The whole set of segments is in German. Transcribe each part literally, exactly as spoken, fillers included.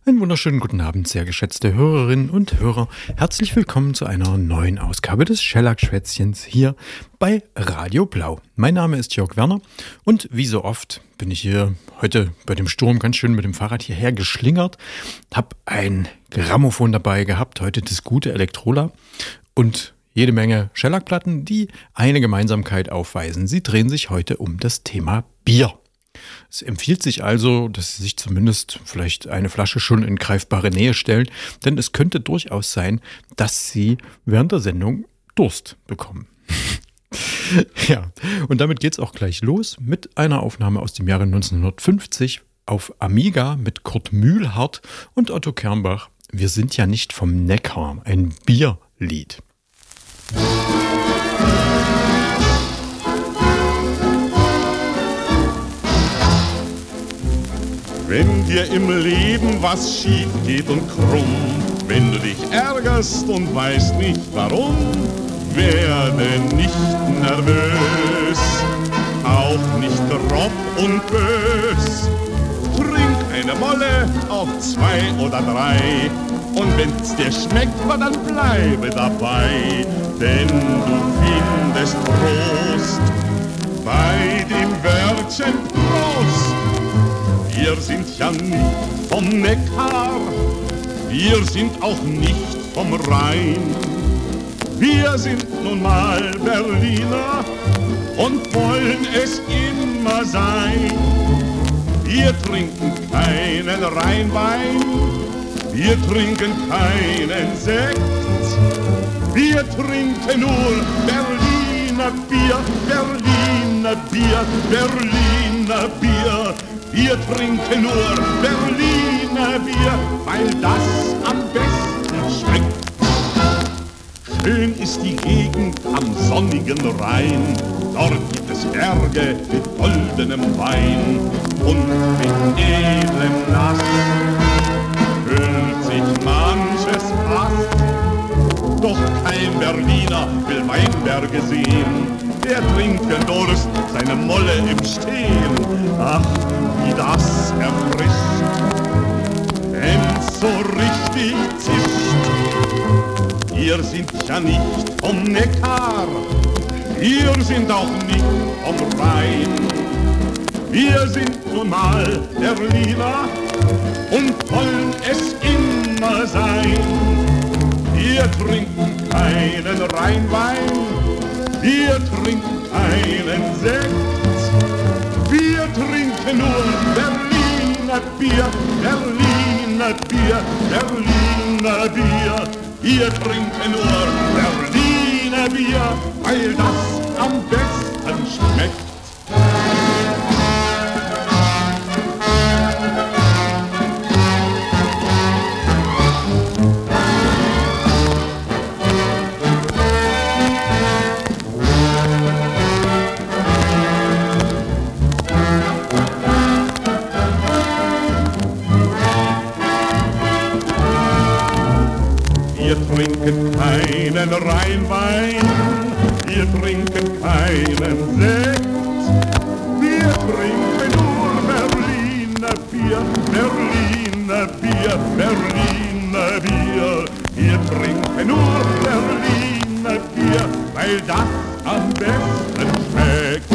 Einen wunderschönen guten Abend, sehr geschätzte Hörerinnen und Hörer. Herzlich willkommen zu einer neuen Ausgabe des Schellack-Schwätzchens hier bei Radio Blau. Mein Name ist Jörg Werner und wie so oft bin ich hier heute bei dem Sturm ganz schön mit dem Fahrrad hierher geschlingert, habe ein Grammophon dabei gehabt, heute das gute Elektrola und jede Menge Schellackplatten, die eine Gemeinsamkeit aufweisen. Sie drehen sich heute um das Thema Bier. Es empfiehlt sich also, dass Sie sich zumindest vielleicht eine Flasche schon in greifbare Nähe stellen, denn es könnte durchaus sein, dass Sie während der Sendung Durst bekommen. Ja, und damit geht's auch gleich los mit einer Aufnahme aus dem Jahre neunzehnhundertfünfzig auf Amiga mit Kurt Mühlhardt und Otto Kernbach. Wir sind ja nicht vom Neckar, ein Bierlied. Wenn dir im Leben was schief geht und krumm, wenn du dich ärgerst und weißt nicht warum, werde nicht nervös, auch nicht grob und bös. Trink eine Molle, auch zwei oder drei, und wenn's dir schmeckt, dann bleibe dabei, denn du findest Trost bei dem Wörtchen Prost. Wir sind ja nicht vom Neckar, wir sind auch nicht vom Rhein. Wir sind nun mal Berliner und wollen es immer sein. Wir trinken keinen Rheinwein, wir trinken keinen Sekt. Wir trinken nur Berliner Bier, Berliner Bier, Berliner Bier. Wir trinken nur Berliner Bier, weil das am besten schmeckt. Schön ist die Gegend am sonnigen Rhein, dort gibt es Berge mit goldenem Wein und mit edlem Nass füllt sich manches Fass. Doch kein Berliner will Weinberge sehen, der trinkt den Durst seine Molle im Stehen. Ach, wie das erfrischt, wenn's so richtig zischt. Wir sind ja nicht vom Neckar, wir sind auch nicht vom Rhein. Wir sind nun mal Berliner und wollen es immer sein. Wir trinken keinen Rheinwein, wir trinken keinen Sekt. Wir trinken nur Berliner Bier, Berliner Bier, Berliner Bier. Wir trinken nur Berliner Bier, weil das am besten schmeckt. Wir trinken keinen Rheinwein, wir trinken keinen Sekt. Wir trinken nur Berliner Bier, Berliner Bier, Berliner Bier. Wir trinken nur Berliner Bier, weil das am besten schmeckt.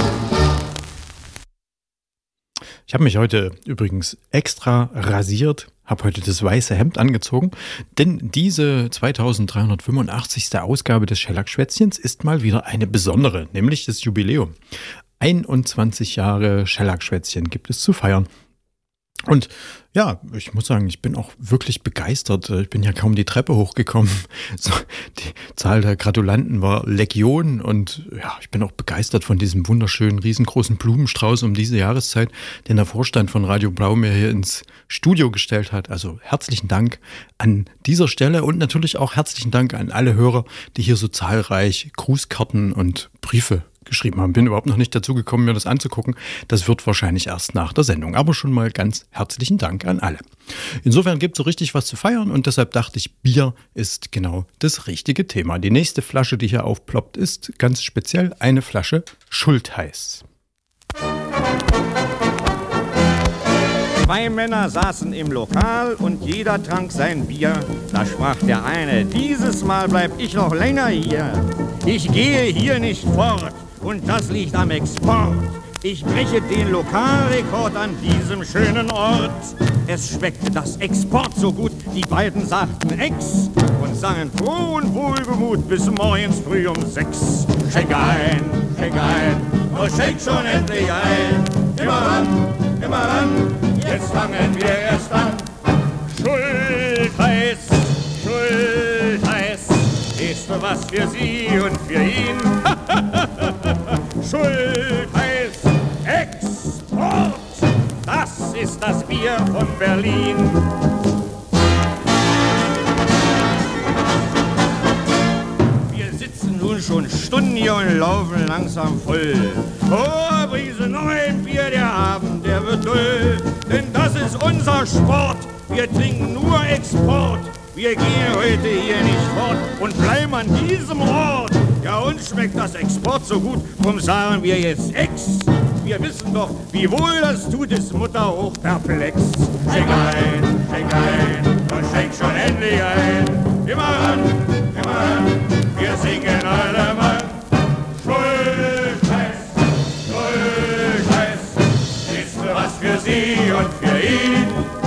Ich habe mich heute übrigens extra rasiert, habe heute das weiße Hemd angezogen, denn diese zweitausenddreihundertfünfundachtzigste Ausgabe des Schellack-Schwätzchens ist mal wieder eine besondere, nämlich das Jubiläum. einundzwanzig Jahre Schellack-Schwätzchen gibt es zu feiern. Und ja, ich muss sagen, ich bin auch wirklich begeistert. Ich bin ja kaum die Treppe hochgekommen. So, die Zahl der Gratulanten war Legion und ja, ich bin auch begeistert von diesem wunderschönen, riesengroßen Blumenstrauß um diese Jahreszeit, den der Vorstand von Radio Blau mir hier ins Studio gestellt hat. Also herzlichen Dank an dieser Stelle und natürlich auch herzlichen Dank an alle Hörer, die hier so zahlreich Grußkarten und Briefe geschrieben haben. Bin überhaupt noch nicht dazu gekommen, mir das anzugucken. Das wird wahrscheinlich erst nach der Sendung. Aber schon mal ganz herzlichen Dank an alle. Insofern gibt es so richtig was zu feiern und deshalb dachte ich, Bier ist genau das richtige Thema. Die nächste Flasche, die hier aufploppt, ist ganz speziell eine Flasche Schultheiß. Zwei Männer saßen im Lokal und jeder trank sein Bier. Da sprach der eine, dieses Mal bleib ich noch länger hier. Ich gehe hier nicht fort und das liegt am Export. Ich breche den Lokalrekord an diesem schönen Ort. Es schmeckte das Export so gut, die beiden sagten Ex und sangen froh und wohlgemut bis morgens früh um sechs. Schenk ein, schenk ein, oh schenk schon endlich ein. Immer ran, immer ran, jetzt fangen wir erst an. Schultheiß, Schultheiß, ist was für Sie und für ihn. Schultheiß, Export, das ist das Bier von Berlin. Wir sitzen nun schon Stunden hier und laufen langsam voll. Oh, bringen Sie noch ein Bier, der Abend, der wird toll. Denn das ist unser Sport, wir trinken nur Export. Wir gehen heute hier nicht fort und bleiben an diesem Ort. Ja, uns schmeckt das Export so gut, drum sagen wir jetzt Ex. Wir wissen doch, wie wohl das tut, ist Mutter hoch perplex. Schenk ein, schenk ein und schenk schon endlich ein. Immer ran, immer ran, wir singen alle Mann. Schultheiß, Schultheiß, ist was für Sie und für ihn.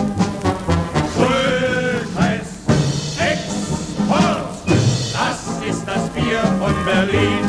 Schultheiß, Export, das ist das Bier von Berlin.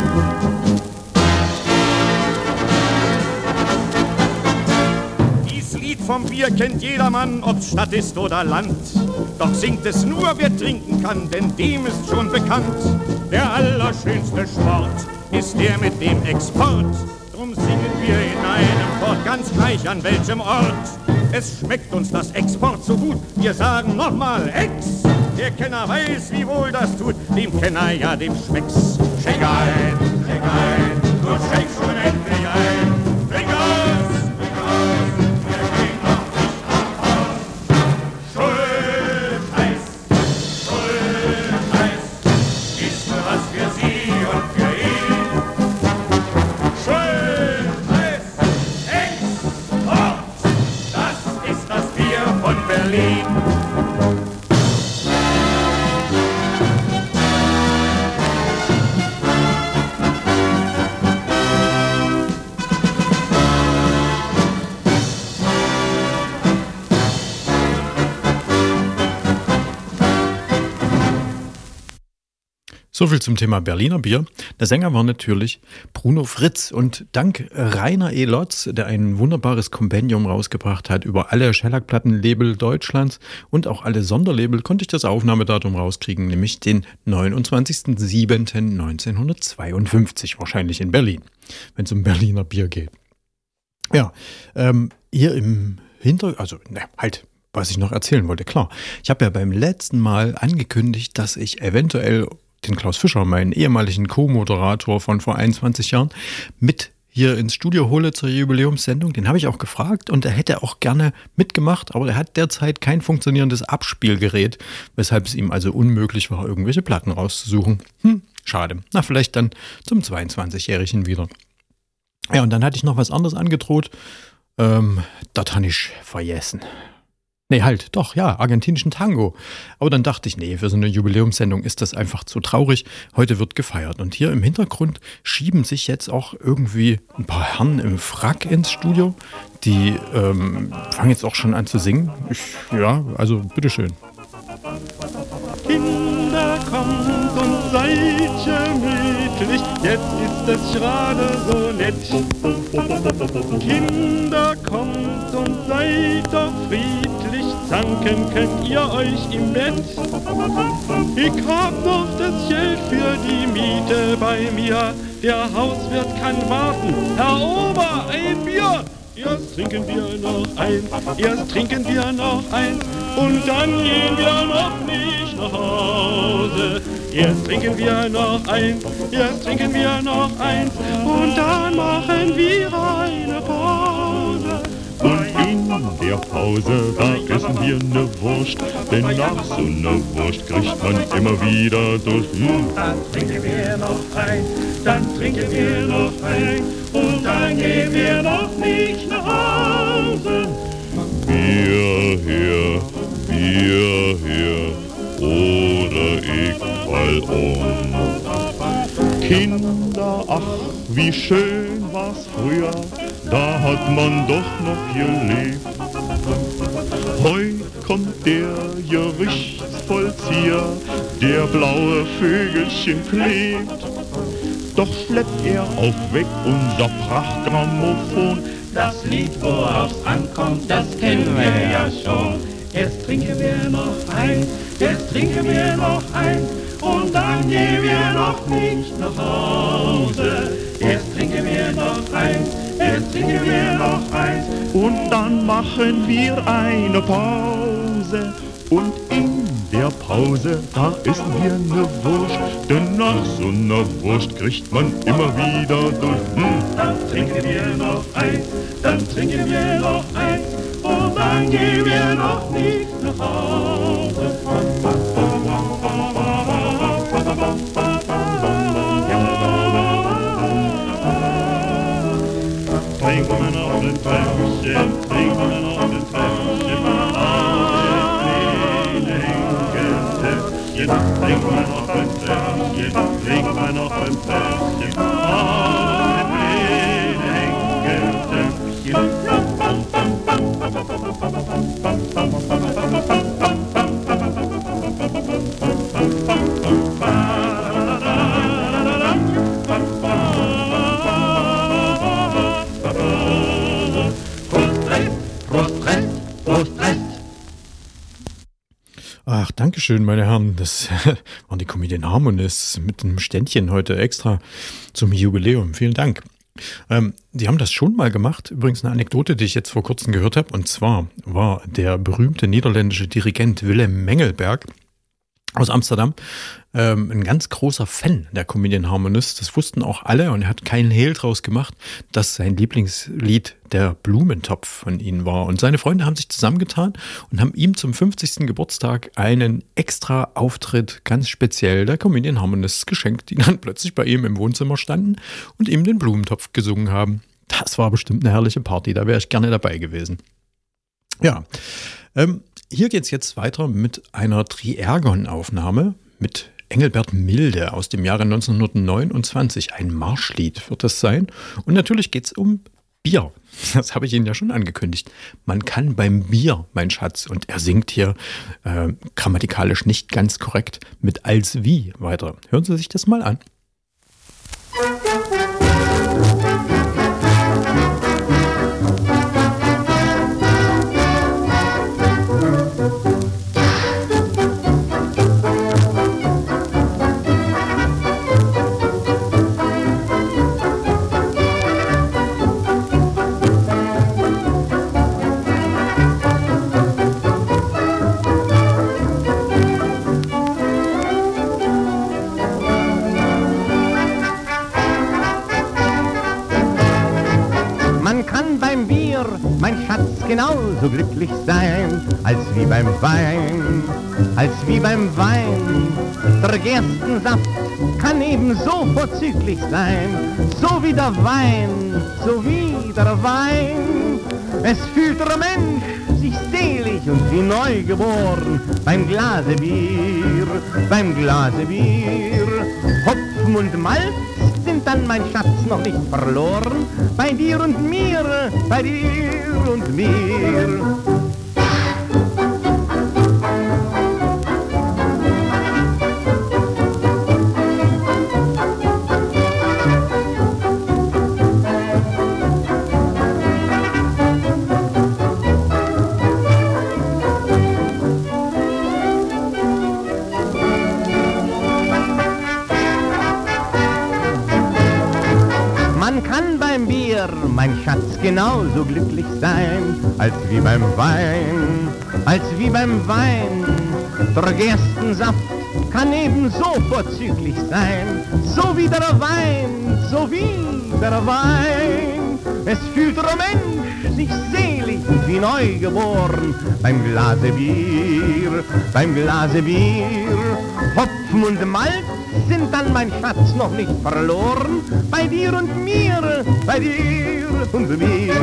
Vom Bier kennt jedermann, ob's Stadt ist oder Land. Doch singt es nur, wer trinken kann, denn dem ist schon bekannt. Der allerschönste Sport ist der mit dem Export. Drum singen wir in einem Chor, ganz gleich an welchem Ort. Es schmeckt uns das Export so gut, wir sagen nochmal Ex. Der Kenner weiß, wie wohl das tut, dem Kenner ja, dem schmeckt's. Schenk ein, schenk ein, und schenk schon endlich ein. Trink aus, trink aus. So viel zum Thema Berliner Bier. Der Sänger war natürlich Bruno Fritz und dank Rainer E. Lotz, der ein wunderbares Kompendium rausgebracht hat über alle Schellackplattenlabel Deutschlands und auch alle Sonderlabel, konnte ich das Aufnahmedatum rauskriegen, nämlich den neunundzwanzigsten siebten neunzehnhundertzweiundfünfzig, wahrscheinlich in Berlin, wenn es um Berliner Bier geht. Ja, ähm, hier im Hintergrund, also ne, halt, was ich noch erzählen wollte, klar. Ich habe ja beim letzten Mal angekündigt, dass ich eventuell den Klaus Fischer, meinen ehemaligen Co-Moderator von vor einundzwanzig Jahren, mit hier ins Studio hole zur Jubiläumssendung. Den habe ich auch gefragt und er hätte auch gerne mitgemacht, aber er hat derzeit kein funktionierendes Abspielgerät, weshalb es ihm also unmöglich war, irgendwelche Platten rauszusuchen. Hm, schade. Na, vielleicht dann zum zweiundzwanzigjährigen wieder. Ja, und dann hatte ich noch was anderes angedroht. Ähm, das habe ich vergessen. Nee, halt, doch, ja, argentinischen Tango. Aber dann dachte ich, nee, für so eine Jubiläumssendung ist das einfach zu traurig. Heute wird gefeiert. Und hier im Hintergrund schieben sich jetzt auch irgendwie ein paar Herren im Frack ins Studio. Die ähm, fangen jetzt auch schon an zu singen. Ich, ja, also bitteschön. Kinder, kommt und seid gemütlich, jetzt ist es gerade so nett. Kinder, kommt und seid doch friedlich, zanken könnt ihr euch im Bett. Ich hab noch das Geld für die Miete bei mir, der Hauswirt kann warten, Herr Ober, ein Bier. Erst trinken wir noch eins, erst trinken wir noch eins und dann gehen wir noch nicht nach Hause. Erst trinken wir noch eins, erst trinken wir noch eins und dann machen wir eine Pause. Und in der Pause, da essen wir ne Wurst, denn nach so ne Wurst kriegt man immer wieder durch. Dann trinken wir noch ein, dann trinken wir noch ein und dann gehen wir noch nicht nach Hause. Wir wie schön war's früher, da hat man doch noch gelebt. Heut kommt der Gerichtsvollzieher, der blaue Vögelchen klebt. Doch schleppt er auch weg unser Prachtgrammophon. Das Lied, worauf's ankommt, das kennen wir ja schon. Jetzt trinken wir noch eins, jetzt trinken wir noch eins, und dann gehen wir noch nicht nach Hause. Jetzt trinken wir noch eins, jetzt trinken wir noch eins, und dann machen wir eine Pause. Und in der Pause, da essen wir ne Wurst, denn nach so ner Wurst kriegt man immer wieder durch. Hm. Dann trinken wir noch eins, dann trinken wir noch eins, und dann gehen wir noch nicht nach Hause. Trinken wir noch ein Fläschchen, trinken wir noch ein Fläschchen, trinken wir noch ein Fläschchen, trinken wir noch ein Fläschchen, ah, Ach, Dankeschön, meine Herren. Das waren die Comedian Harmonists mit einem Ständchen heute extra zum Jubiläum. Vielen Dank. Ähm, die haben das schon mal gemacht. Übrigens eine Anekdote, die ich jetzt vor kurzem gehört habe. Und zwar war der berühmte niederländische Dirigent Willem Mengelberg aus Amsterdam ähm, ein ganz großer Fan der Comedian Harmonists. Das wussten auch alle, und er hat keinen Hehl draus gemacht, dass sein Lieblingslied der Blumentopf von ihnen war. Und seine Freunde haben sich zusammengetan und haben ihm zum fünfzigsten Geburtstag einen extra Auftritt ganz speziell der Comedian Harmonists geschenkt, die dann plötzlich bei ihm im Wohnzimmer standen und ihm den Blumentopf gesungen haben. Das war bestimmt eine herrliche Party, da wäre ich gerne dabei gewesen. Ja, ähm, hier geht es jetzt weiter mit einer Triergon-Aufnahme mit Engelbert Milde aus dem Jahre neunzehnhundertneunundzwanzig. Ein Marschlied wird das sein. Und natürlich geht es um Bier. Das habe ich Ihnen ja schon angekündigt. Man kann beim Bier, mein Schatz, und er singt hier äh, grammatikalisch nicht ganz korrekt mit als wie weiter. Hören Sie sich das mal an. Mein Schatz, genauso glücklich sein, als wie beim Wein, als wie beim Wein. Der Gerstensaft kann ebenso vorzüglich sein, so wie der Wein, so wie der Wein. Es fühlt der Mensch sich selig und wie neu geboren beim Glase Bier, beim Glase Bier. Hopfen und Malz sind dann, mein Schatz, noch nicht verloren, bei dir und mir, bei dir und mir. Mein Schatz, genauso glücklich sein, als wie beim Wein, als wie beim Wein. Der Gerstensaft kann ebenso vorzüglich sein, so wie der Wein, so wie der Wein. Es fühlt der Mensch sich selig und wie neu geboren beim Glase Bier, beim Glase Bier. Hopfen und Malz sind dann, mein Schatz, noch nicht verloren, bei dir und mir, bei dir und mir.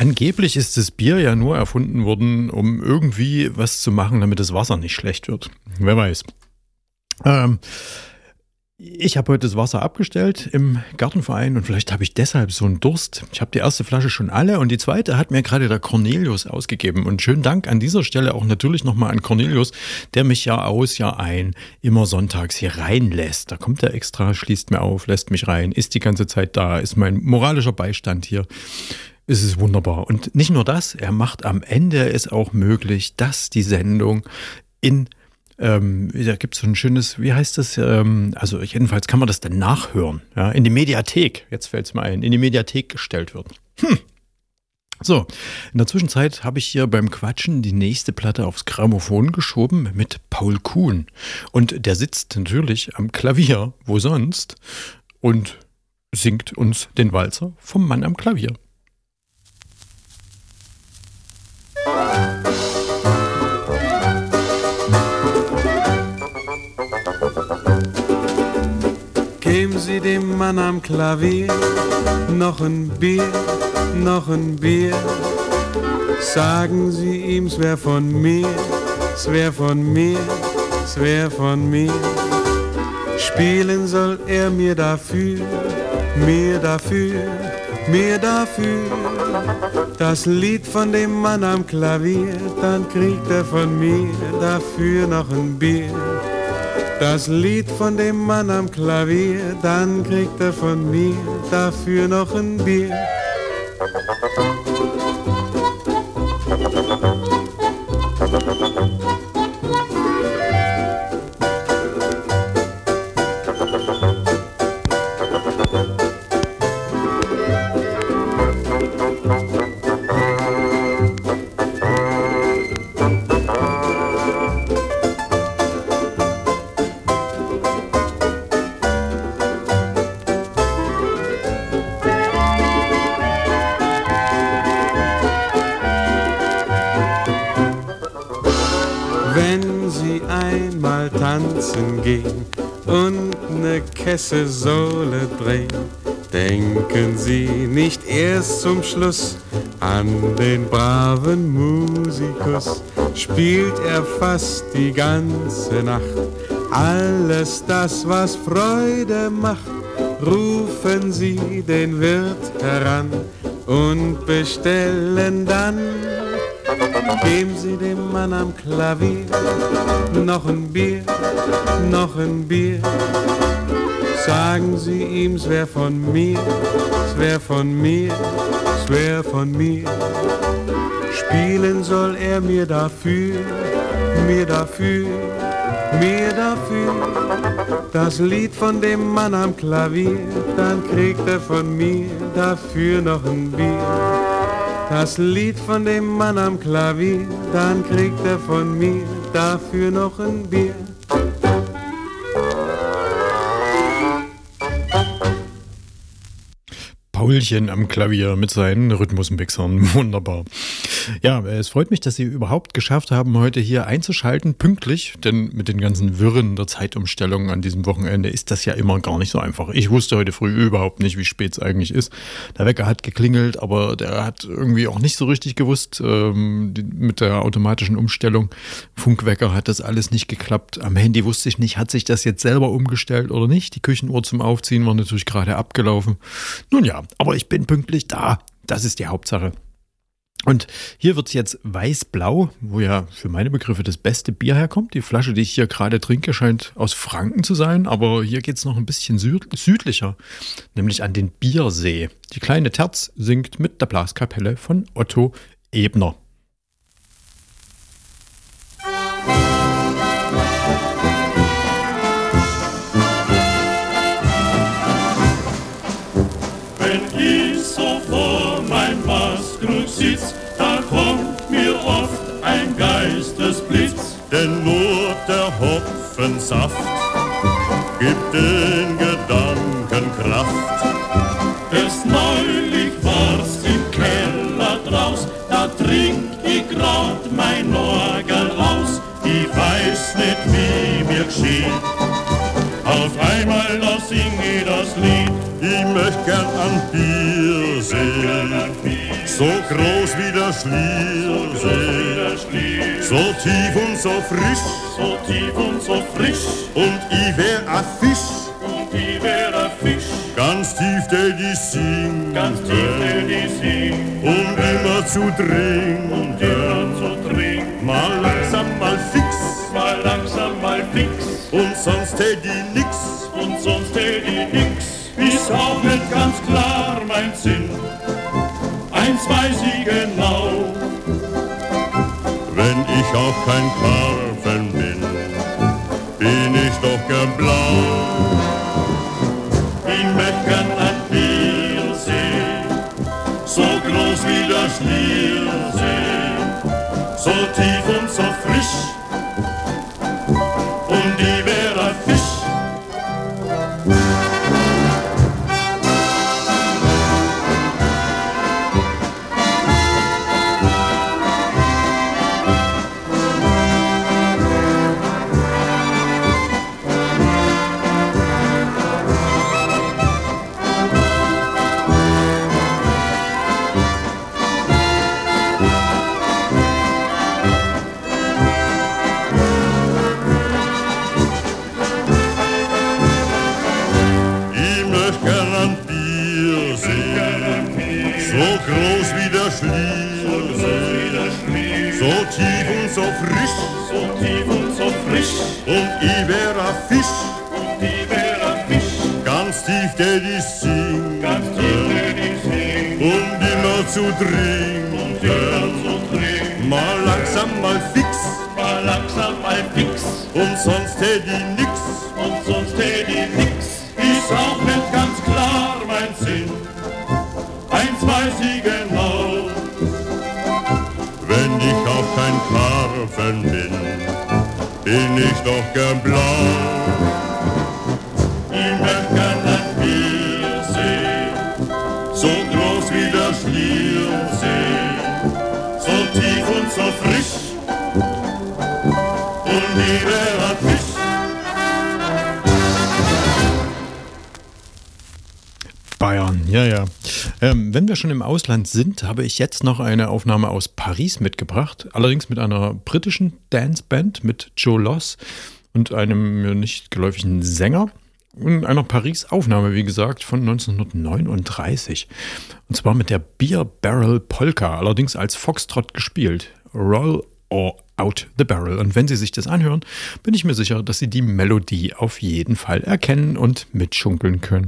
Angeblich ist das Bier ja nur erfunden worden, um irgendwie was zu machen, damit das Wasser nicht schlecht wird. Wer weiß. Ähm, ich habe heute das Wasser abgestellt im Gartenverein und vielleicht habe ich deshalb so einen Durst. Ich habe die erste Flasche schon alle und die zweite hat mir gerade der Cornelius ausgegeben. Und schönen Dank an dieser Stelle auch natürlich nochmal an Cornelius, der mich Jahr aus, Jahr ein immer sonntags hier reinlässt. Da kommt er extra, schließt mir auf, lässt mich rein, ist die ganze Zeit da, ist mein moralischer Beistand hier. Es ist wunderbar. Und nicht nur das, er macht am Ende es auch möglich, dass die Sendung in, ähm, da gibt es so ein schönes, wie heißt das, ähm, also jedenfalls kann man das dann nachhören, ja, in die Mediathek, jetzt fällt es mir ein, in die Mediathek gestellt wird. Hm. So, in der Zwischenzeit habe ich hier beim Quatschen die nächste Platte aufs Grammophon geschoben mit Paul Kuhn. Und der sitzt natürlich am Klavier, wo sonst, und singt uns den Walzer vom Mann am Klavier. Geben Sie dem Mann am Klavier noch ein Bier, noch ein Bier. Sagen Sie ihm, es wär von mir, es wär von mir, es wär von mir. Spielen soll er mir dafür, mir dafür, mir dafür. Das Lied von dem Mann am Klavier, dann kriegt er von mir dafür noch ein Bier. Das Lied von dem Mann am Klavier, dann kriegt er von mir dafür noch ein Bier. Gehen und ne Kesselsohle drehen, denken Sie nicht erst zum Schluss an den braven Musikus. Spielt er fast die ganze Nacht alles das, was Freude macht, rufen Sie den Wirt heran und bestellen dann. Geben Sie dem Mann am Klavier noch ein Bier, noch ein Bier. Sagen Sie ihm, es wär von mir, es wär von mir, es wär von mir. Spielen soll er mir dafür, mir dafür, mir dafür. Das Lied von dem Mann am Klavier, dann kriegt er von mir dafür noch ein Bier. Das Lied von dem Mann am Klavier, dann kriegt er von mir dafür noch ein Bier. Paulchen am Klavier mit seinen Rhythmusmixern. Wunderbar. Ja, es freut mich, dass Sie überhaupt geschafft haben, heute hier einzuschalten, pünktlich, denn mit den ganzen Wirren der Zeitumstellung an diesem Wochenende ist das ja immer gar nicht so einfach. Ich wusste heute früh überhaupt nicht, wie spät es eigentlich ist. Der Wecker hat geklingelt, aber der hat irgendwie auch nicht so richtig gewusst, ähm, die, mit der automatischen Umstellung. Funkwecker hat das alles nicht geklappt. Am Handy wusste ich nicht, hat sich das jetzt selber umgestellt oder nicht. Die Küchenuhr zum Aufziehen war natürlich gerade abgelaufen. Nun ja, aber ich bin pünktlich da. Das ist die Hauptsache. Und hier wird es jetzt weiß-blau, wo ja für meine Begriffe das beste Bier herkommt. Die Flasche, die ich hier gerade trinke, scheint aus Franken zu sein, aber hier geht es noch ein bisschen süd- südlicher, nämlich an den Biersee. Die kleine Terz singt mit der Blaskapelle von Otto Ebner. Wenn ich so vor mein Mastkrug sitz, da kommt mir oft ein Geistesblitz, denn nur der Hopfensaft gibt den Gedanken Kraft. Erst neulich war's im Keller draus, da trink ich grad mein Orgel aus. Ich weiß nicht, wie mir geschieht, auf einmal da sing ich das Lied. Ich möcht gern an Bier sehen. so groß wie der Schliersee, so tief und so frisch, so tief und so frisch, und ich wär a Fisch, und ich wär a Fisch, ganz tief, der die singt, ganz tief, der die singt, und immer zu trinken, und immer zu trinken, mal langsam, mal fix, mal langsam, mal fix, und sonst tät ich nix, und sonst tät ich nix, ist auch nicht ganz klar mein Sinn, eins weiß ich genau, wenn ich auch kein Karpfen bin, bin ich doch gern blau. Ich möcht gern ein Biersee, so groß wie der Schliersee, so tief und so frisch, und ich wär ein Fisch. So tief und so frisch, so tief und so frisch, und ich wär a Fisch, und ich wär a Fisch, ganz tief, der die singt, ganz tief, der die singt, und immer zu trinken, und immer zu trinken, mal langsam, mal fix, mal langsam, mal fix, und sonst tät ich nix, und sonst tät ich nix, ist auch nicht ganz klar mein Sinn, eins weiß ich genau, wenn ich auch kein Karpfen bin, bin ich doch gern blau. Ich möcht gern ein Biersee, so groß wie der Schliersee, so tief und so frisch, und ich wär ein Fisch. Bayern, ja, ja. Ähm, wenn wir schon im Ausland sind, habe ich jetzt noch eine Aufnahme aus Paris mitgebracht. Allerdings mit einer britischen Danceband mit Joe Loss und einem mir nicht geläufigen Sänger. In einer Paris-Aufnahme, wie gesagt, von neunzehnhundertneununddreißig. Und zwar mit der Beer Barrel Polka, allerdings als Foxtrot gespielt. Roll or Out the Barrel. Und wenn Sie sich das anhören, bin ich mir sicher, dass Sie die Melodie auf jeden Fall erkennen und mitschunkeln können.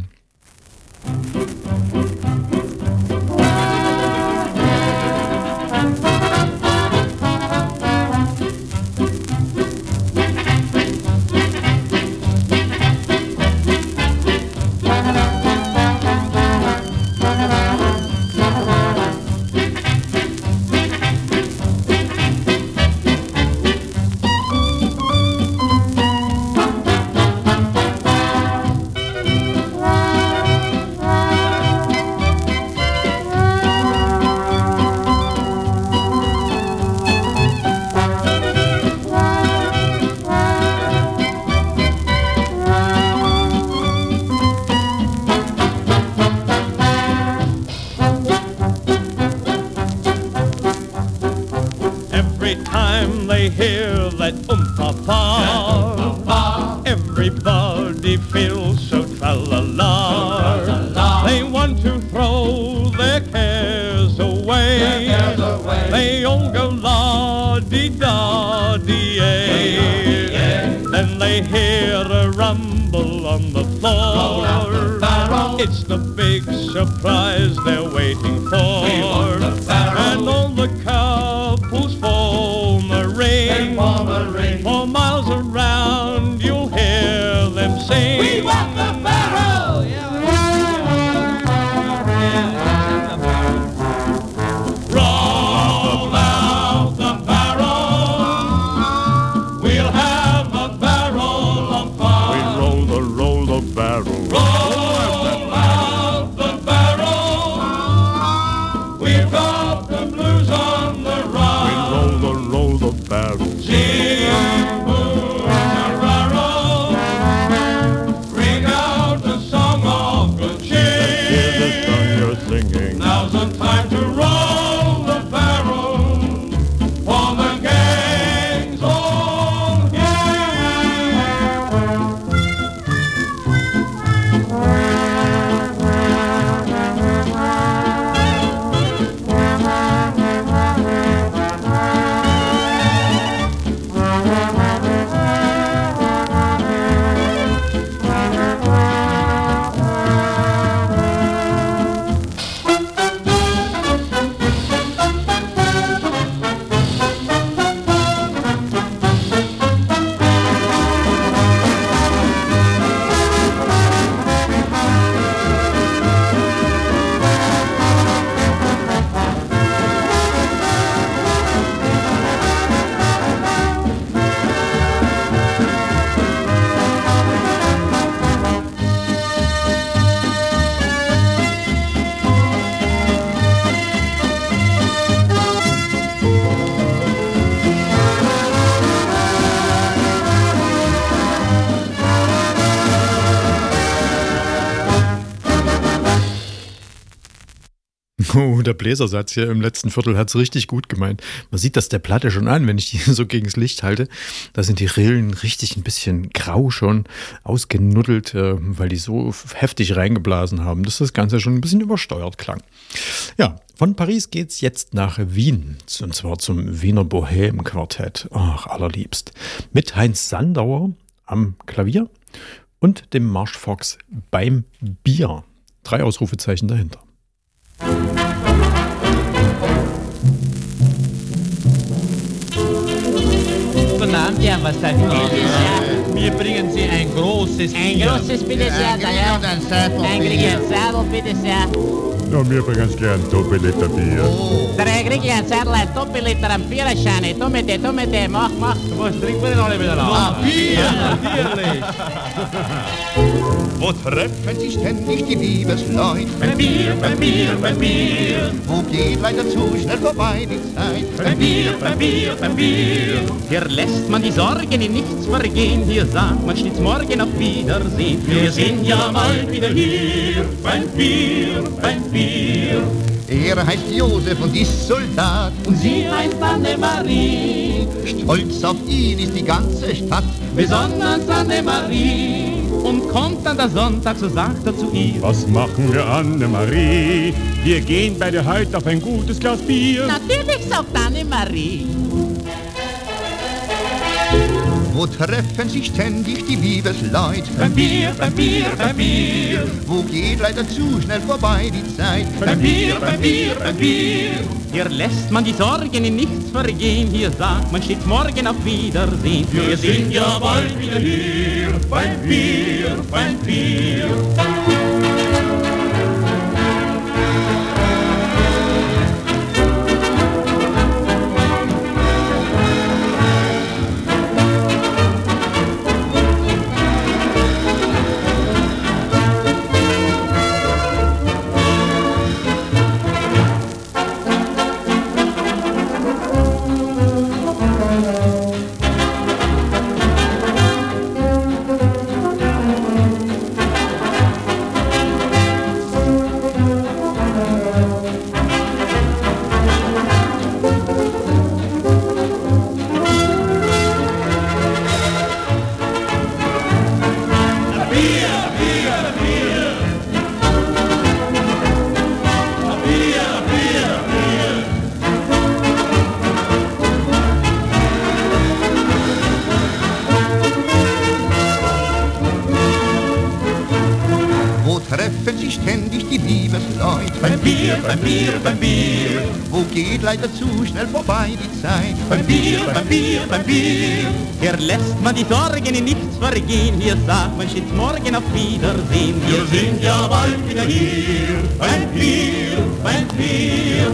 Everybody feels so tra-la-la. They want to throw their cares away. Their cares away. They all go la-dee-da-dee-ay. Then they hear a rumble on the floor. The it's the big surprise they're waiting for. We want the and all the couples form a ring. Form a ring. For miles around you'll hear them sing. We want the barrel. Yeah, roll out the barrel. We'll have a barrel on fire. We roll the roll the barrel. Roll out the barrel. Oh, der Bläsersatz hier im letzten Viertel hat es richtig gut gemeint. Man sieht das der Platte schon an, wenn ich die so gegen das Licht halte. Da sind die Rillen richtig ein bisschen grau schon ausgenuddelt, weil die so heftig reingeblasen haben, dass das Ganze schon ein bisschen übersteuert klang. Ja, von Paris geht's jetzt nach Wien, und zwar zum Wiener Bohème-Quartett. Ach, allerliebst. Mit Heinz Sandauer am Klavier und dem Marschfox beim Bier. Drei Ausrufezeichen dahinter. Guten Abend, ja, was darf ich? Wir bringen Sie ein großes Bier. Ein großes, bitte sehr, da, ja. Ein kriege ein Sadel, bitte sehr. Ja, wir bringen es gern Doppelliter Bier. Drei kriege ein Sadel, ein Doppelliter am Führerschein. Tomete, tomete, mach, mach. Was trinken wir denn alle miteinander? Ah, Bier, natürlich. Wo treffen sich ständig die Liebesleute? Beim Bier, beim Bier, beim Bier. Wo geht leider zu schnell vorbei die Zeit? Beim Bier, beim Bier, beim Bier. Hier lässt man die Sorgen in nichts vergehen. Hier sagt man stets morgen auf Wiedersehen. Wir sind ja bald wieder hier. Beim Bier, beim Bier. Er heißt Josef und ist Soldat. Und sie heißt Annemarie. Stolz auf ihn ist die ganze Stadt. Besonders Annemarie. Und kommt dann der Sonntag, so sagt er zu ihr: Was machen wir, Annemarie? Wir gehen beide heute auf ein gutes Glas Bier. Natürlich, sagt Annemarie. Wo treffen sich ständig die Liebesleute? Beim Bier, beim Bier, beim Bier. Wo geht leider zu schnell vorbei die Zeit? Beim Bier, beim Bier, beim Bier. Hier lässt man die Sorgen in nichts vergehen. Hier sagt man stets morgen auf Wiedersehen. Wir sind ja bald wieder hier. Beim Bier, beim Bier. Beim Bier, beim Bier, beim Bier. Wo geht leider zu schnell vorbei die Zeit? Beim Bier, beim Bier, beim Bier. Hier lässt man die Sorgen in nichts vergehen. Hier sagt man stets morgen auf Wiedersehen. Wir sind ja bald wieder hier. Beim Bier, beim Bier.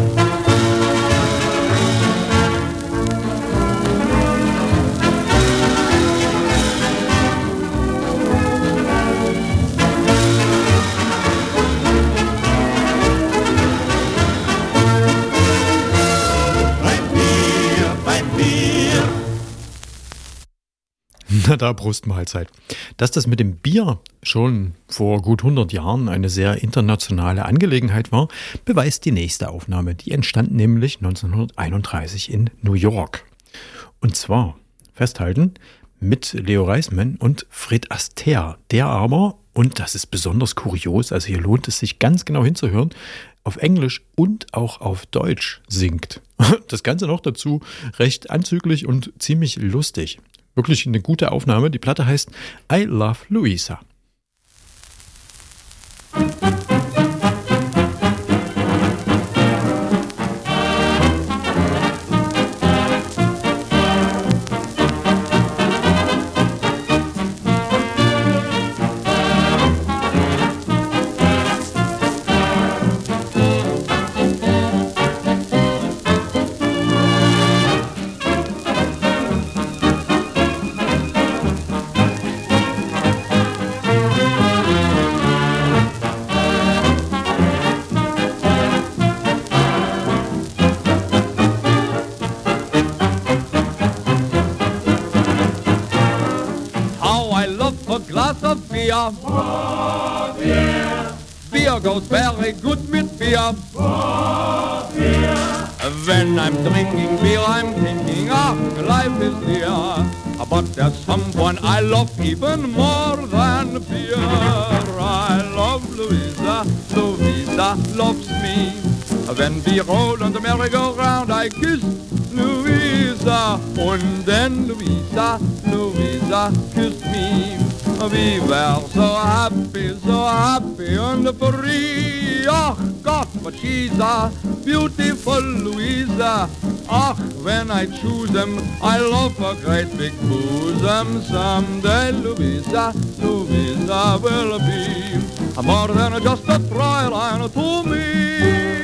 Na da, Brustmahlzeit. Dass das mit dem Bier schon vor gut hundert Jahren eine sehr internationale Angelegenheit war, beweist die nächste Aufnahme. Die entstand nämlich neunzehnhunderteinunddreißig in New York. Und zwar, festhalten, mit Leo Reisman und Fred Astaire. Der aber, und das ist besonders kurios, also hier lohnt es sich ganz genau hinzuhören, auf Englisch und auch auf Deutsch singt. Das Ganze noch dazu recht anzüglich und ziemlich lustig. Wirklich eine gute Aufnahme. Die Platte heißt I Love Louisa. beer goes very good with beer. Oh, beer. When I'm drinking beer, I'm thinking, ah, life is dear. But there's someone I love even more than beer. I love Louisa, Louisa loves me. When we roll on the merry-go-round, I kiss Louisa. And then Louisa, Louisa kissed me. We were so happy, so happy and free. Ach Gott, but she's a beautiful Louisa. Ach, when I choose them, I love a great big bosom. Someday Louisa, Louisa will be more than just a Fräulein to me.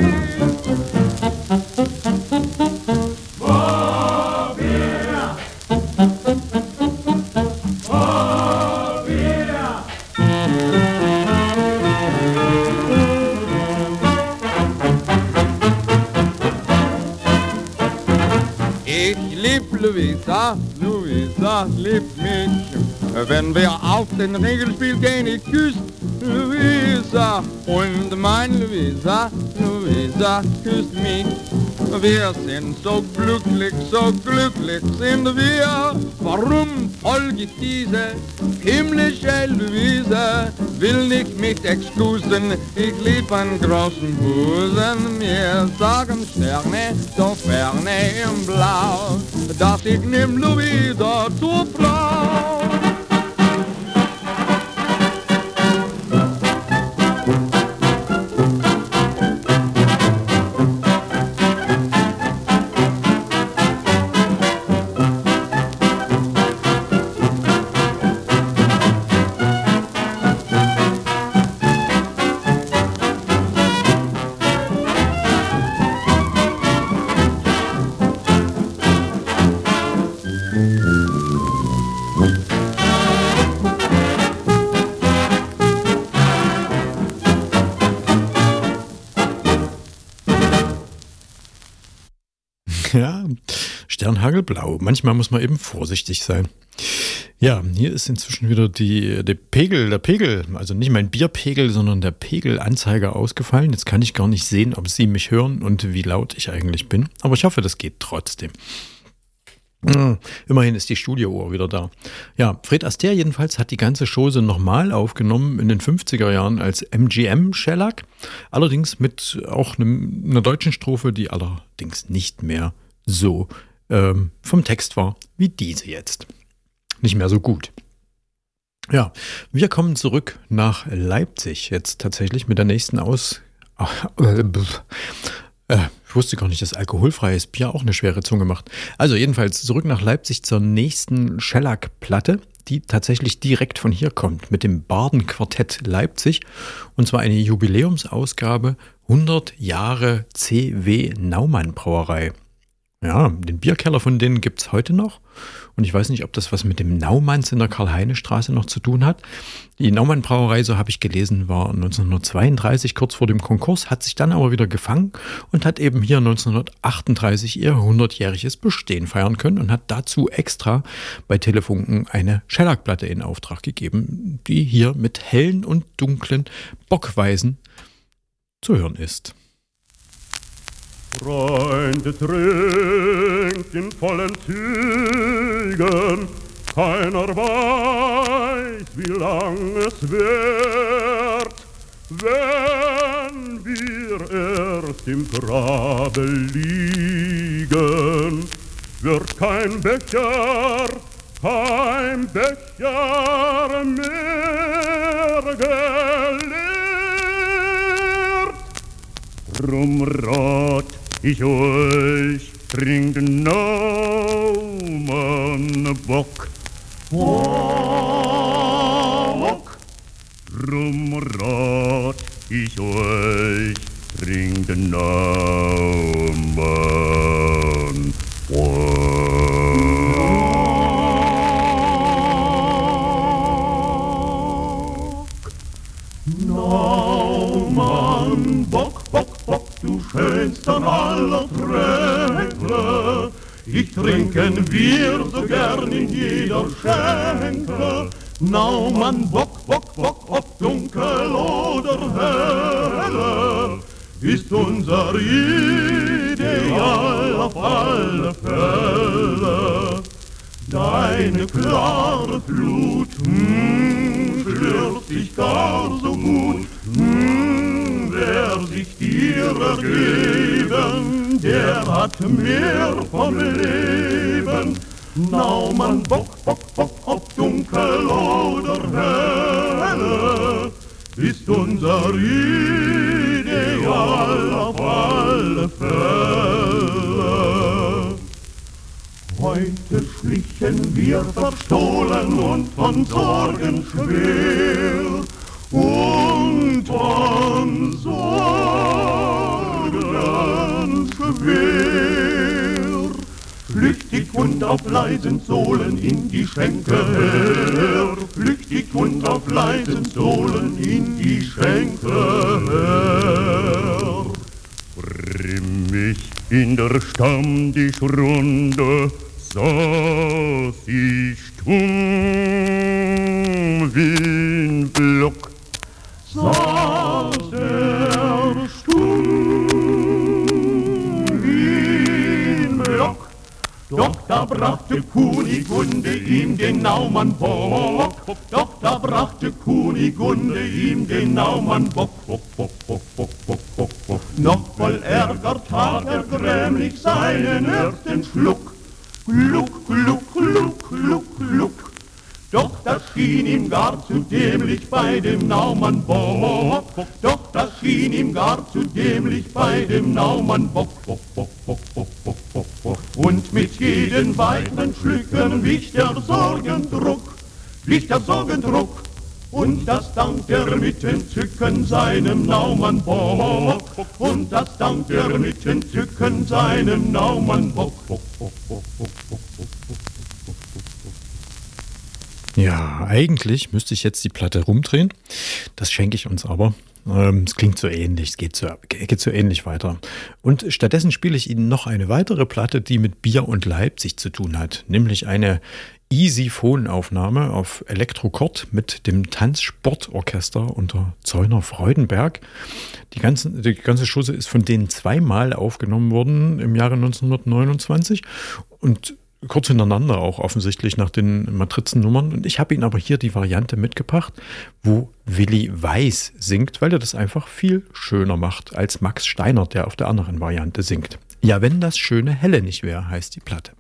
Louisa, Louisa liebt mich. Wenn wir auf den Regelspiel gehen, ich küsst Louisa. Und mein Louisa, Louisa küsst mich. Wir sind so glücklich, so glücklich sind wir. Warum folge ich diese himmlische Louise? Will nicht mich exkusen, ich lieb einen großen Busen. Mir sagen Sterne so ferne im Blau, dass ich nimm Louisa zur Frau. Ja, Sternhagelblau. Manchmal muss man eben vorsichtig sein. Ja, hier ist inzwischen wieder die, der Pegel, der Pegel, also nicht mein Bierpegel, sondern der Pegelanzeiger ausgefallen. Jetzt kann ich gar nicht sehen, ob Sie mich hören und wie laut ich eigentlich bin. Aber ich hoffe, das geht trotzdem. Immerhin ist die Studiouhr wieder da. Ja, Fred Astaire jedenfalls hat die ganze Chose nochmal aufgenommen in den fünfziger Jahren als M G M-Shellac. Allerdings mit auch einem, einer deutschen Strophe, die allerdings nicht mehr so ähm, vom Text war wie diese jetzt. Nicht mehr so gut. Ja, wir kommen zurück nach Leipzig jetzt tatsächlich mit der nächsten Aus... Ich wusste gar nicht, dass alkoholfreies Bier auch eine schwere Zunge macht. Also jedenfalls zurück nach Leipzig zur nächsten Shellac-Platte, die tatsächlich direkt von hier kommt, mit dem Bardenquartett Leipzig. Und zwar eine Jubiläumsausgabe hundert Jahre C W Naumann Brauerei. Ja, den Bierkeller von denen gibt es heute noch. Und ich weiß nicht, ob das was mit dem Naumanns in der Karl-Heine-Straße noch zu tun hat. Die Naumann-Brauerei, so habe ich gelesen, war neunzehnhundertzweiunddreißig kurz vor dem Konkurs, hat sich dann aber wieder gefangen und hat eben hier neunzehnhundertachtunddreißig ihr hundertjähriges Bestehen feiern können und hat dazu extra bei Telefunken eine Shellac-Platte in Auftrag gegeben, die hier mit hellen und dunklen Bockweisen zu hören ist. Freunde, trinkt in vollen Zügen, keiner weiß, wie lang es wird, wenn wir erst im Grabe liegen, wird kein Becher, kein Becher mehr geleert. Drum rat ich euch, trinkt Naumann Bock. Bock. Drum rat ich euch, trinkt Naumann Bock. Naumann Bock, Bock, Bock, du schönster aller Tränkler. Ich trinken wir so gern in jeder Schenke. Naumann Bock, Bock, Bock, ob dunkel oder hell. ist unser Ideal auf alle Fälle. Deine klare Flut, hm, schlürft sich gar so gut, hm, wer sich dir ergeben, der hat mehr vom Leben. Naumann, Bock, Bock, Bock, ob dunkel oder helle, ist unser Ideal auf alle Fälle. Heute schlichen wir verstohlen und von Sorgen schwer, und von Sorgen schwer. Flüchtig und auf leisen Sohlen in die Schenke her, flüchtig und auf leisen Sohlen in die Schenke her. Grimmig in der Stammtischrunde saß ich stumm wie ein Block, saß er stumm wie ein Block. Doch da brachte Kunigunde ihm den Naumann Bock, doch da brachte Kunigunde ihm den Naumann Bock, Bock, Bock, Bock, Bock, Bock, Bock, Bock. Noch voll Ärger tat er grämlich seinen ersten Schluck, Gluck, Gluck, Gluck, Gluck, Gluck. Doch das schien ihm gar zu dämlich bei dem Naumann Bock, doch das schien ihm gar zu dämlich bei dem Naumann Bock, Bock, Bock, Bock, Bock, Bock, Bock, Bock. Und mit jedem weiteren Schlücken wich der Sorgendruck, wich der Sorgendruck. Und das dankt er mit Entzücken seinem Naumann Bock, und das dankt er mit Entzücken seinem Naumann Bock, Bock, Bock, Bock, Bock, Bock, Bock, Bock. Ja, eigentlich müsste ich jetzt die Platte rumdrehen. Das schenke ich uns aber. Ähm, es klingt so ähnlich, es geht so, geht so ähnlich weiter. Und stattdessen spiele ich Ihnen noch eine weitere Platte, die mit Bier und Leipzig zu tun hat. Nämlich eine Easy-Phone-Aufnahme auf Elektrochord mit dem Tanzsportorchester unter Zeuner Freudenberg. Die ganze, die ganze Chose ist von denen zweimal aufgenommen worden im Jahre neunzehnhundertneunundzwanzig und kurz hintereinander auch offensichtlich nach den Matrizennummern. Und ich habe Ihnen aber hier die Variante mitgebracht, wo Willi Weiß singt, weil er das einfach viel schöner macht als Max Steiner, der auf der anderen Variante singt. Ja, wenn das schöne Helle nicht wäre, heißt die Platte.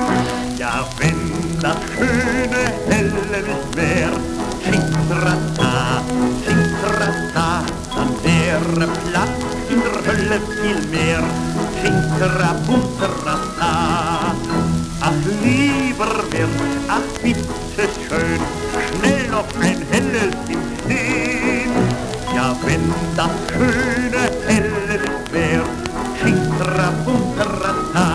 das schöne helle Licht wär, Schick, Trata, andere Platz in der Hölle viel mehr. Schinkera, Bunterasta. Ach, lieber wert, ach, bitte schön, schnell noch ein helles im Stehen. Ja, wenn das schöne helle wär, Schinkera, Bunterasta.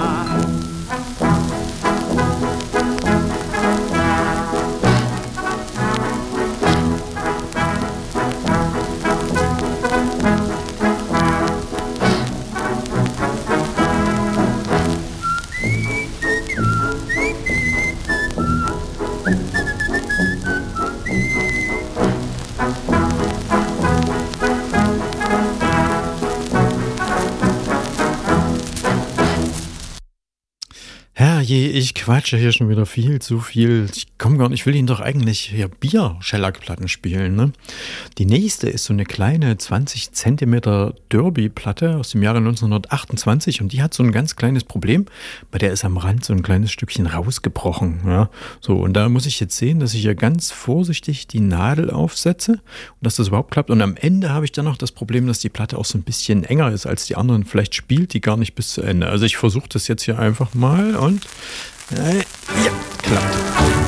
Je, ich quatsche hier schon wieder viel zu viel. Ich komme gar nicht, ich will Ihnen doch eigentlich hier Bier-Schellackplatten spielen. Ne? Die nächste ist so eine kleine zwanzig Zentimeter Derby-Platte aus dem Jahre neunzehnhundertachtundzwanzig und die hat so ein ganz kleines Problem. Bei der ist am Rand so ein kleines Stückchen rausgebrochen. Ja? So, und da muss ich jetzt sehen, dass ich hier ganz vorsichtig die Nadel aufsetze und dass das überhaupt klappt. Und am Ende habe ich dann noch das Problem, dass die Platte auch so ein bisschen enger ist als die anderen. Vielleicht spielt die gar nicht bis zu Ende. Also ich versuche das jetzt hier einfach mal und Äh, ja, klappt.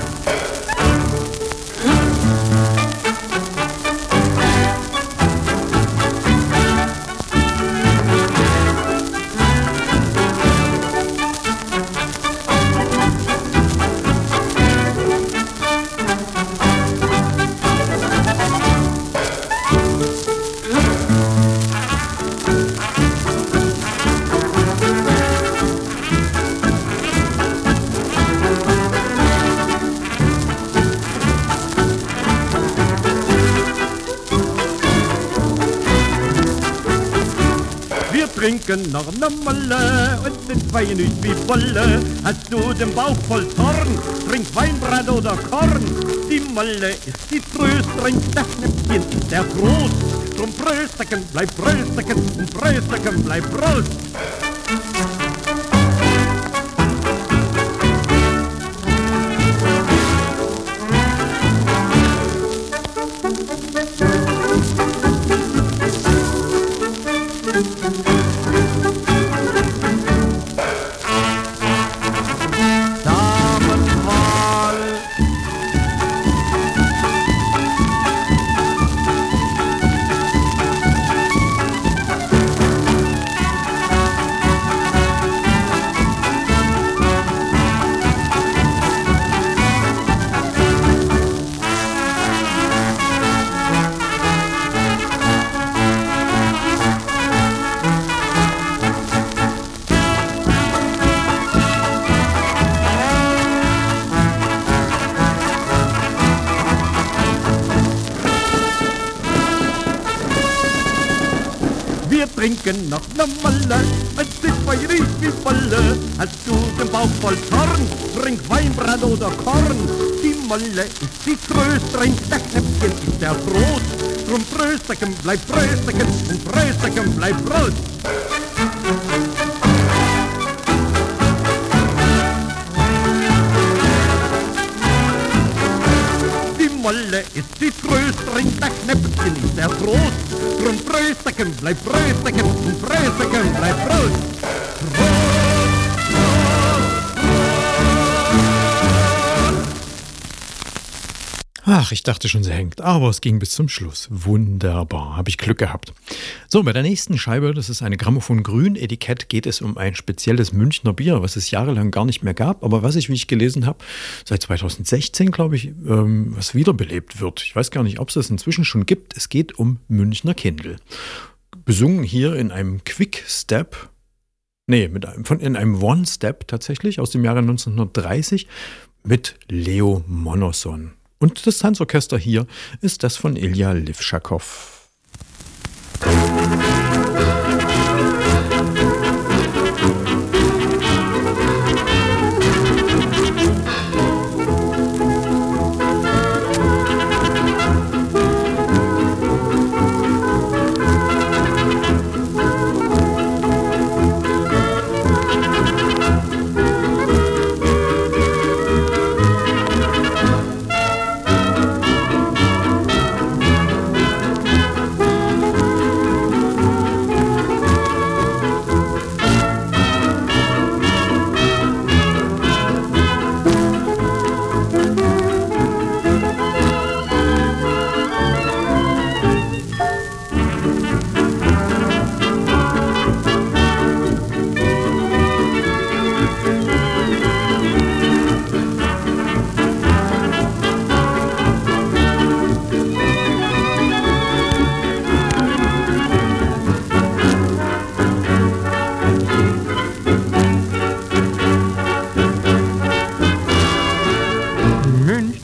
Trinken noch ne Molle und das Wein nicht wie Wolle. Hast du den Bauch voll Zorn, trink Weinbrand oder Korn. Die Molle ist die Tröst, trink das Schnäppchen ist der Trost. Drum Prösterken, bleib Prösterken und Prösterken, bleib Prost. Trinken noch ne Molle, es ist bei Riech wie Wolle. Hast du den Bauch voll Zorn, trink Weinbrand oder Korn. Die Molle ist die Tröst, trink das Schnäppchen ist der Trost. Drum Prösterken, bleib Prösterken und Prösterken, bleib Prost. Die Molle ist die Tröst, trink das Schnäppchen ist der Trost. Drum Prösterken, bleib Prösterken und Prösterken, bleib Prost. Prost, Prost, Prost. Ach, ich dachte schon, sie hängt, aber es ging bis zum Schluss. Wunderbar, habe ich Glück gehabt. So, bei der nächsten Scheibe, das ist eine Grammophon-Grün-Etikett, geht es um ein spezielles Münchner Bier, was es jahrelang gar nicht mehr gab, aber was ich, wie ich gelesen habe, seit zweitausendsechzehn, glaube ich, ähm, was wiederbelebt wird. Ich weiß gar nicht, ob es das inzwischen schon gibt. Es geht um Münchner Kindl. Besungen hier in einem Quick-Step, nee, mit einem, von, in einem One-Step tatsächlich, aus dem Jahre neunzehnhundertdreißig, mit Leo Monosson. Und das Tanzorchester hier ist das von Ilja Livschakow.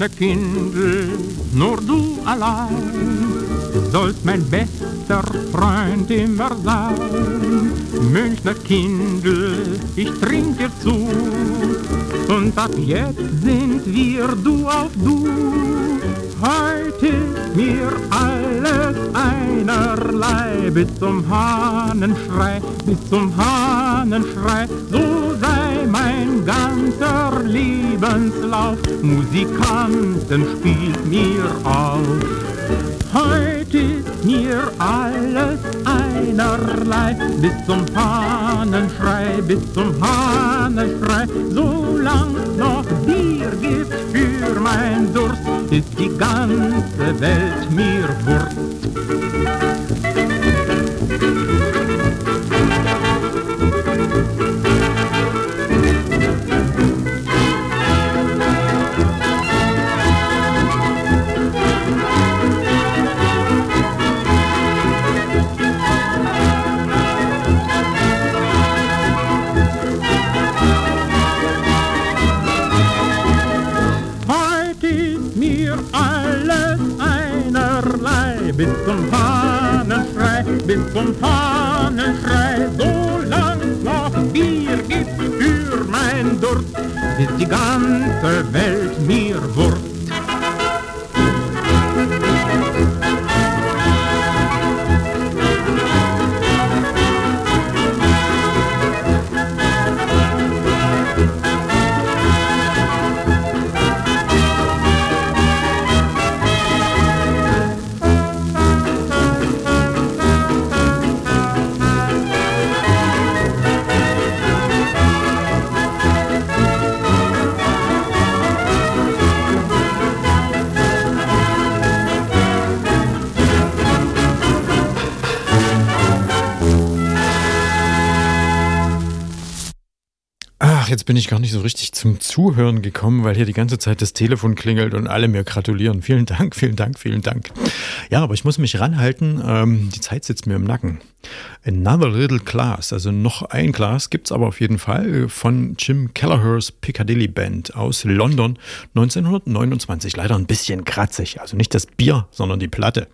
Münchner Kindl, nur du allein sollst mein bester Freund immer sein. Münchner Kindl, ich trink dir zu, und ab jetzt sind wir du auf du. Heute ist mir alles einerlei, bis zum Hahnenschrei, bis zum Hahnenschrei. So sei mein ganzer Lebenslauf, Musikanten spielt mir auf. Heute ist mir alles einerlei, bis zum Hahnenschrei, bis zum Hahnenschrei. Solang noch Bier gibt für mein Durst, ist die ganze Welt mir Wurst. Bis zum Hahnenschrei, bis zum Hahnenschrei, solang noch Bier gibt für mein Durst, ist die ganze Welt mir Wurst. Ach, jetzt bin ich gar nicht so richtig zum Zuhören gekommen, weil hier die ganze Zeit das Telefon klingelt und alle mir gratulieren. Vielen Dank, vielen Dank, vielen Dank. Ja, aber ich muss mich ranhalten. Ähm, die Zeit sitzt mir im Nacken. Another Little Glass, also noch ein Glas gibt's aber auf jeden Fall von Jim Kelleher's Piccadilly Band aus London neunzehnhundertneunundzwanzig. Leider ein bisschen kratzig, also nicht das Bier, sondern die Platte.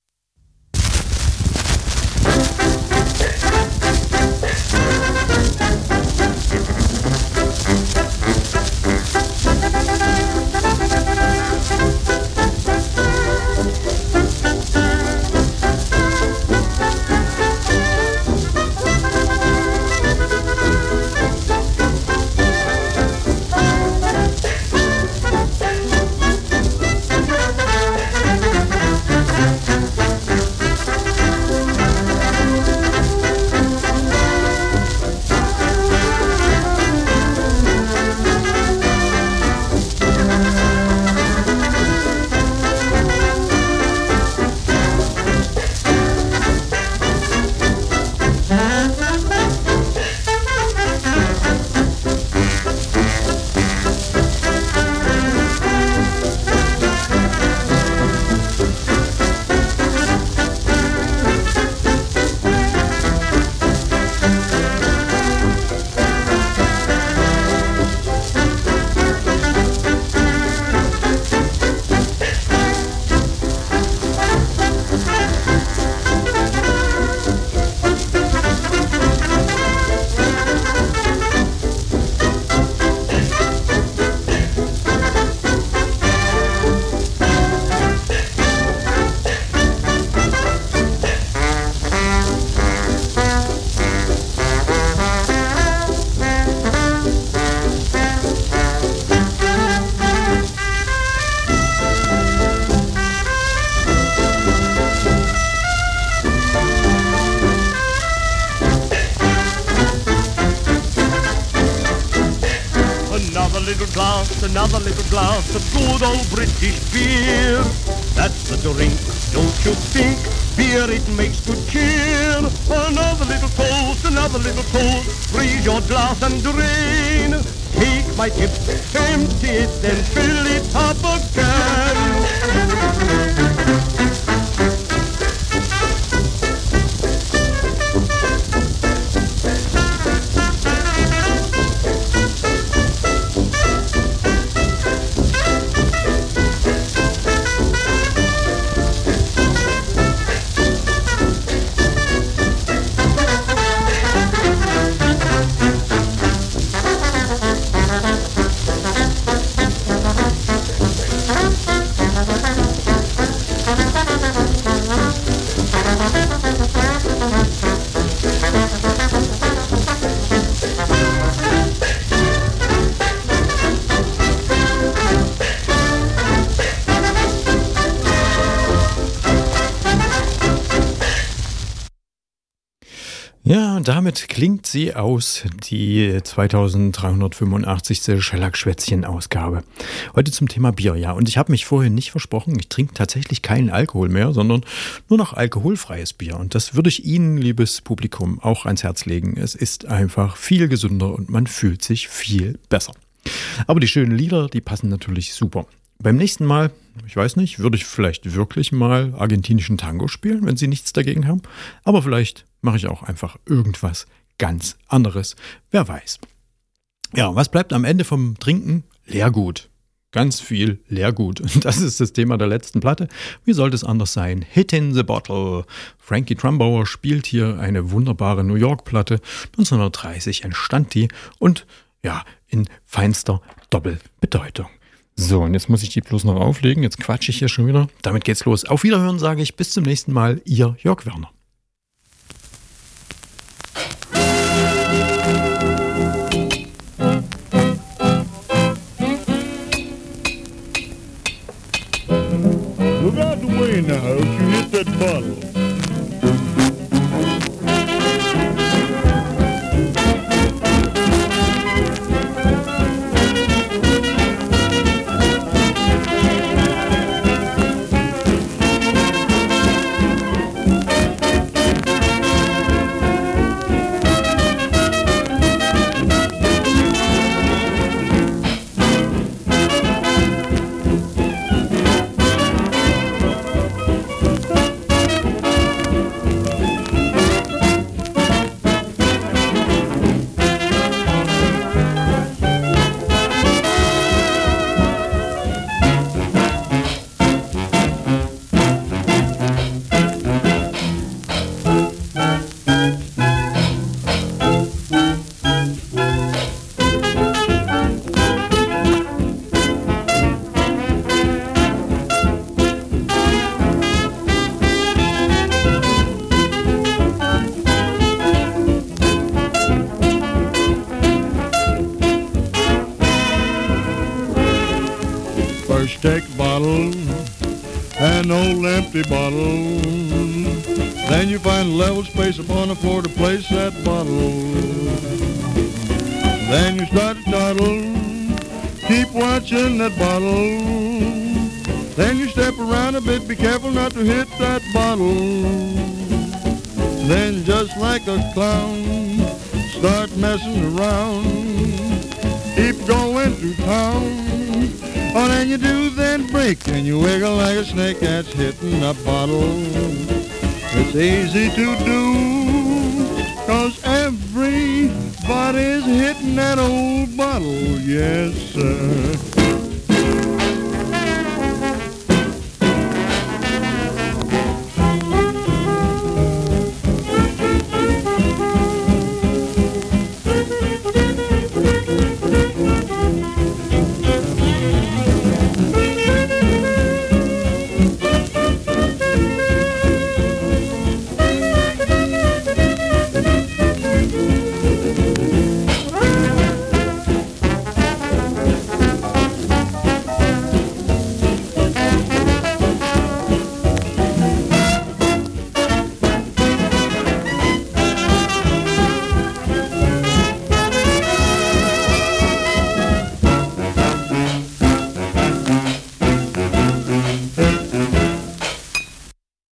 Another little glass of good old British beer. That's the drink, don't you think? Beer, it makes good cheer. Another little toast, another little toast. Raise your glass and drain. Take my tip, empty it, then fill it up again. und damit klingt sie aus, die zweitausenddreihundertfünfundachtzigste Schellack-Schwätzchen-Ausgabe. Heute zum Thema Bier, ja. Und ich habe mich vorhin nicht versprochen, ich trinke tatsächlich keinen Alkohol mehr, sondern nur noch alkoholfreies Bier. Und das würde ich Ihnen, liebes Publikum, auch ans Herz legen. Es ist einfach viel gesünder und man fühlt sich viel besser. Aber die schönen Lieder, die passen natürlich super. Beim nächsten Mal, ich weiß nicht, würde ich vielleicht wirklich mal argentinischen Tango spielen, wenn Sie nichts dagegen haben. Aber vielleicht mache ich auch einfach irgendwas ganz anderes. Wer weiß. Ja, was bleibt am Ende vom Trinken? Leergut. Ganz viel Leergut. Und das ist das Thema der letzten Platte. Wie sollte es anders sein? Hit in the Bottle. Frankie Trumbauer spielt hier eine wunderbare New York-Platte. neunzehnhundertdreißig entstand die und ja, in feinster Doppelbedeutung. So, und jetzt muss ich die bloß noch auflegen. Jetzt quatsche ich hier schon wieder. Damit geht's los. Auf Wiederhören sage ich. Bis zum nächsten Mal. Ihr Jörg Werner. Look out the way now as you hit that bottle. Take a bottle, an old empty bottle. Then you find a level space upon the floor to place that bottle. Then you start to toddle, keep watching that bottle. Then you step around a bit, be careful not to hit that bottle. Then just like a clown, start messing around. Keep going to town. Oh, then you do, then break, and you wiggle like a snake that's hitting a bottle. It's easy to do, 'cause everybody's hitting that old bottle, yes, sir.